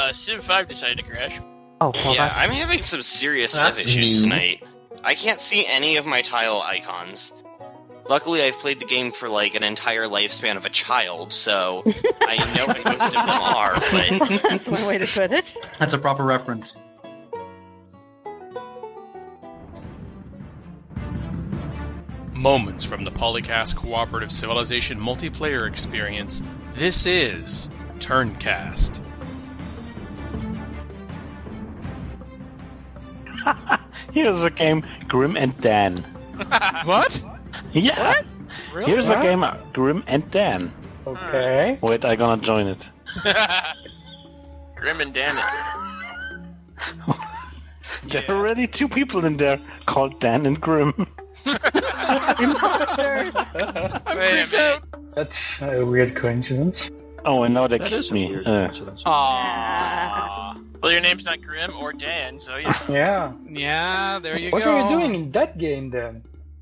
Civ 5 decided to crash. Oh, well, Yeah, I'm having some serious Civ issues tonight. I can't see any of my tile icons. Luckily, I've played the game for like an entire lifespan of a child, so I know what most of them are, but... That's one way to put it. That's a proper reference. Moments from the Polycast Cooperative Civilization multiplayer experience. This is Turncast. Here's a game, Grim and Dan. What? Yeah. What? Really? Here's a game, Grim and Dan. Okay. Wait, I'm gonna join it. Grim and Dan. There are already two people in there called Dan and Grim. Imposters. I'm freaked out. That's a weird coincidence. Oh, and now they That kicked is a me. weird coincidence. Aww. Well, your name's not Grim or Dan, so yeah. Yeah. Yeah, there you What go. are you doing in that game then?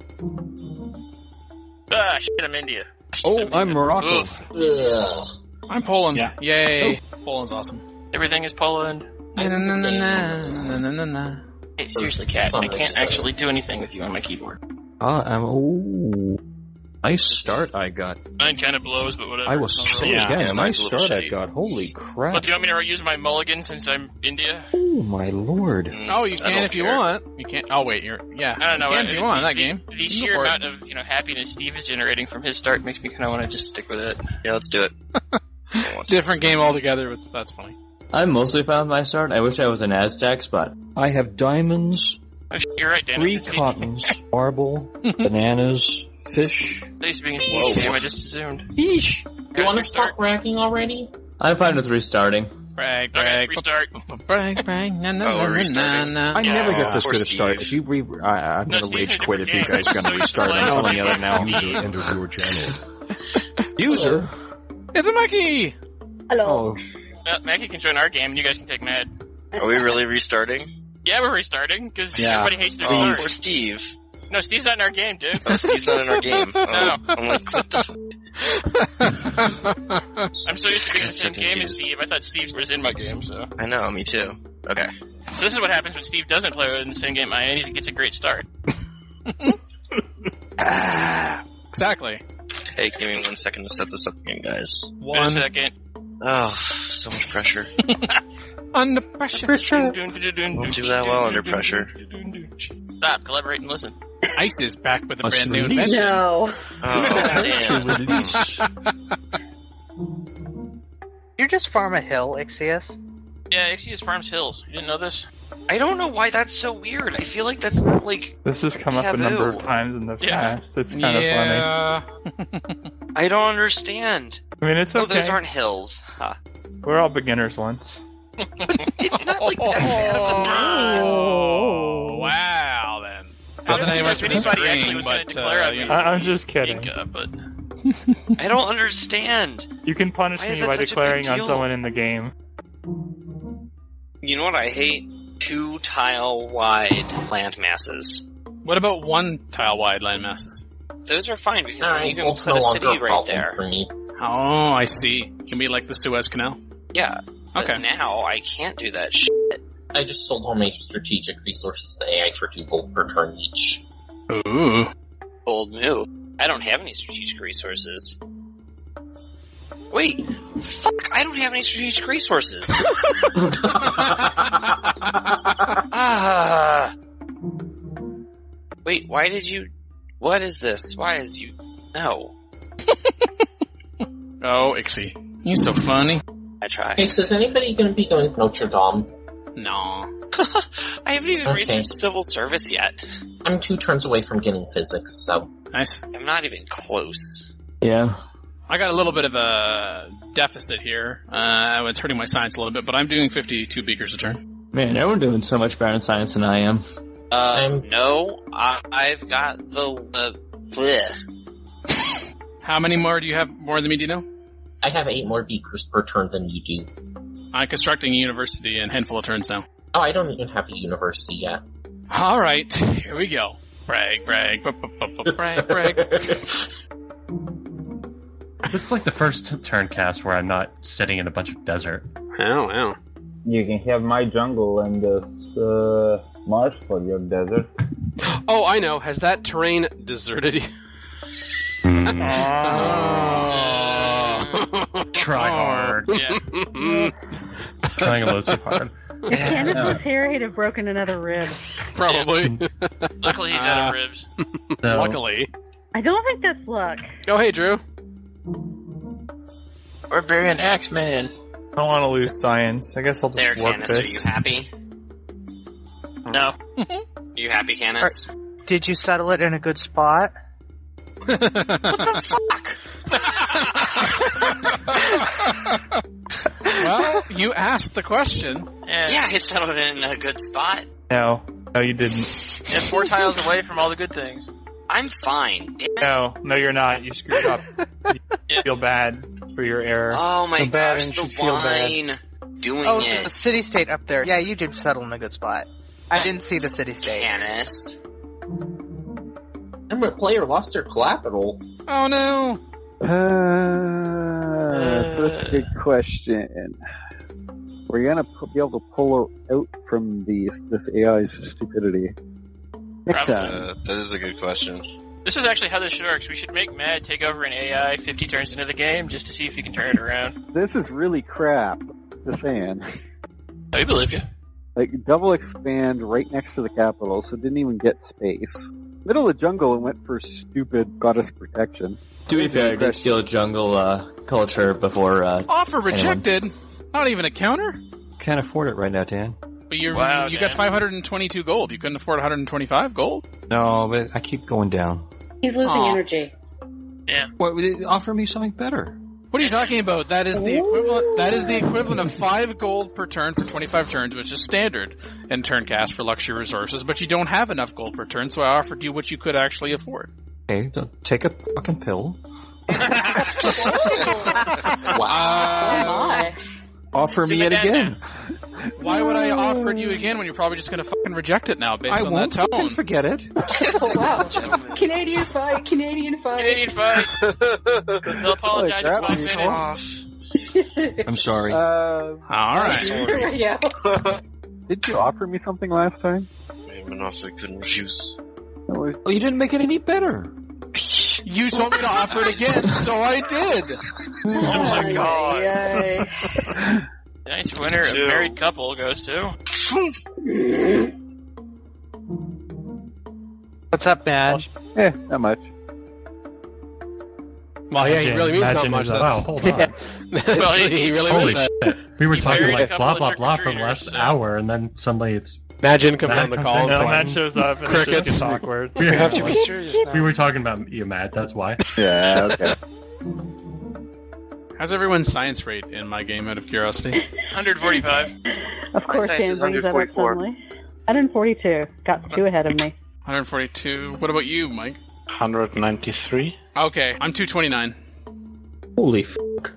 Ah, shit, I'm India. Oh, I'm Morocco. Ugh. I'm Poland. Yeah. Yay. Poland's awesome. Everything is Poland. Hey, seriously, Cat, I can't actually do anything with you on my keyboard. Oh, nice start I got. Mine kind of blows, but whatever. I will say Yeah. again, Yeah, nice mine's a little start I shitty. got. Holy crap. But do you want me to use my mulligan since I'm India? Oh, my lord. Oh, you I can don't if you care. want. You can't. Oh, wait, you're. Yeah. I don't know. You can if you want that game. The You can go sheer for it. amount of happiness Steve is generating from his start makes me kind of want to just stick with it. Yeah, let's do it. Different game altogether, but that's funny. I mostly found my start. I wish I was an Aztec, but I have diamonds, Oh, you're right, Dan. 3 cottons, marble, bananas, fish. They used to be a Steve game. I just assumed. Yeesh. You want to start? ranking already? I'm fine with restarting. Brag, Okay, brag. restart. Brag, brag. Na, na, Oh, na, we're na, restarting. na. I never Yeah. get this Poor good a start. Steve. If you I'm No, gonna Steve's rage a quit if you different guys game. gonna So restart. I'm he's telling you playing that now. User entered your channel. User? It's a Mackie! Hello. Oh, Mackie can join our game, and you guys can take Mad. Are we really restarting? Yeah, we're restarting because Yeah. everybody hates to Oh, restart. poor Steve. No, Steve's not in our game, dude. Oh, Steve's not in our game. Oh, No. I'm like, what the... I'm so used to being in the That's same so game as confused. Steve. I thought Steve was in my game, so. I know, me too. Okay. So this is what happens when Steve doesn't play in the same game I am, and he gets a great start. Exactly. Hey, give me 1 second to set this up again, guys. Wait a second. Oh, so much pressure. Under pressure. Don't do that well under pressure. Stop, collaborate, and listen. Ice is back with a Must brand new release. invention. No. Oh, man. You just farm a hill, Ixius? Yeah, Ixius farms hills. You didn't know this? I don't know why that's so weird. I feel like that's not like... This has come up a number of Taboo. times in the Yeah. past. It's kind of funny. Yeah. I don't understand. I mean, it's Oh, okay. those aren't hills. Huh. We're all beginners once. It's not like that bad of a thing. Oh, wow, then. Not that anyone's If anybody actually disagreeing, was gonna but, declare on me, I'm just kidding. but I don't understand. You can punish Why is me that by such a big declaring on deal? someone in the game. You know what I hate? 2 tile wide land masses. what about 1 tile wide land masses? Those are fine because Alright, you can well, put no a longer city a right problem there. for me. Oh, I see. Can be like the Suez Canal. Yeah. But Okay. now I can't do that shit. I just sold all my strategic resources to AI for 2 gold per turn each. Ooh. Bold move. I don't have any strategic resources. Wait. Fuck, I don't have any strategic resources. Ah. Wait, why did you... What is this? Why is you... No. Oh, Ixie. You're so funny. I try. Hey, so is anybody going to be going to Notre Dame? No. I haven't even Okay. researched civil service yet. I'm 2 turns away from getting physics, so... Nice. I'm not even close. Yeah. I got a little bit of a deficit here. It's hurting my science a little bit, but I'm doing 52 beakers a turn. Man, everyone's doing so much better in science than I am. No, I've got the bleh. How many more do you have more than me, do you know? I have 8 more beakers per turn than you do. I'm constructing a university in a handful of turns now. Oh, I don't even have a university yet. Alright, here we go. Brag, brag, brag, brag. This is like the first turn cast where I'm not sitting in a bunch of desert. Oh, wow. You can have my jungle and this marsh for your desert. Oh, I know. Has that terrain deserted you? Try hard. Yeah. Trying a little too hard. If Candace was here, he'd have broken another rib. Probably. Luckily, he's out of ribs. So, Luckily. I don't think that's luck. Oh, hey, Drew. Barbarian Axeman. I don't want to lose science. I guess I'll just There, work Canis, are this. you happy? No. You happy, Canis? Did you settle it in a good spot? What the fuck? Well, you asked the question. Yeah, I settled it in a good spot. No, you didn't. Yeah, 4 tiles away from all the good things. I'm fine. Damn it. No, you're not. You screwed up. You feel bad for your error. Oh my Feel bad gosh, and the you feel bad. wine doing Oh, it. there's a city-state up there. Yeah, you did settle in a good spot. I didn't see the city-state. Canis. Remember, player lost their capital. Oh no! So that's a good question. We're gonna be able to pull out from this AI's stupidity next time. That is a good question. This is actually how this works. We should make Mad take over an AI 50 turns into the game just to see if he can turn it around. This is really crap. Just saying. I believe you. Like, double expand right next to the capital, so it didn't even get space. Middle of the jungle and went for stupid goddess protection. To be fair, I did steal jungle culture before. Offer rejected. Not even a counter. Can't afford it right now, Dan. But you got 522 gold. You couldn't afford 125 gold. No, but I keep going down. He's losing energy. Yeah. What? Offer me something better. What are you talking about? That is the equivalent. That is the equivalent of 5 gold per turn for 25 turns, which is standard in turn cast for luxury resources. But you don't have enough gold per turn, so I offered you what you could actually afford. Okay, don't take a fucking pill. Wow. Offer me it again. Why would I offer it you again when you're probably just going to fucking reject it now based I on won't that tone? fucking forget it. Oh, wow. Canadian fight. Canadian fight. They'll apologize in 5 minutes. I'm sorry. All right. There we go. Did you offer me something last time? Manoff, I couldn't refuse. Oh, you didn't make it any better. You told me to offer it again, so I did. Oh my god. Tonight's winner, a married couple, goes to... What's up, man? Not much. Well, yeah, he really means not much. Wow, hold on. Well, he really Holy meant that. shit. We were talking married a like couple blah of blah blah for the trick-or-treaters, last hour, and then suddenly it's... Imagine comes on the call and No, like, Matt shows up and crickets. it just gets awkward. We have to be serious now. We were talking about you, Matt, that's why. Yeah, okay. How's everyone's science rate in my game, out of curiosity? 145. Of course, My science Dan is brings that up 144. suddenly. 142. Scott's 2 ahead of me. 142. What about you, Mike? 193. Okay, I'm 229. Holy fuck.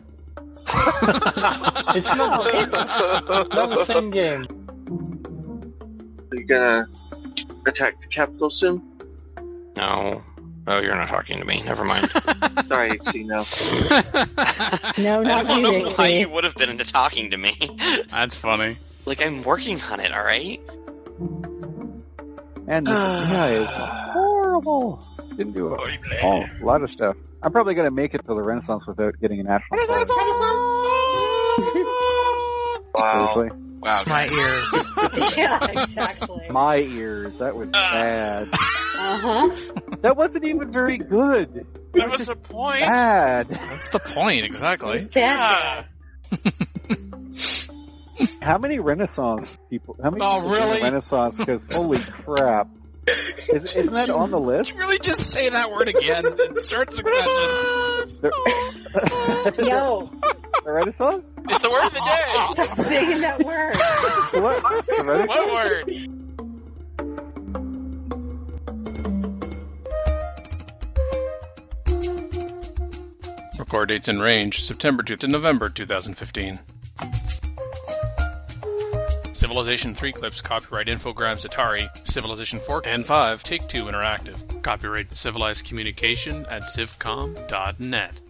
It's not the same game. Are you gonna attack the capital soon? No. Oh, you're not talking to me. Never mind. Sorry, XC, no. No, I not don't you, know why Dixie. you would have been into talking to me. That's funny. Like, I'm working on it, alright? And this AI is horrible. Didn't do a lot of stuff. I'm probably going to make it to the Renaissance without getting a national prize. Wow. Seriously. Wow, My ears. Yeah, exactly. My ears. That was bad. Uh-huh. That wasn't even very good. That was the point. Bad. That's the point, exactly. Bad. How many Renaissance people? How many Oh, people do really? Renaissance? Because holy crap. Isn't that on the list? You really just say that word again and start succession. Yo, The Renaissance? It's the word of the day. stop saying that word. What? The Renaissance? What word? Record dates and range, September 2 to November 2015. Civilization 3 clips, copyright Infogrames Atari, Civilization 4 and 5, Take-Two Interactive. Copyright Civilized Communication at civcom.net.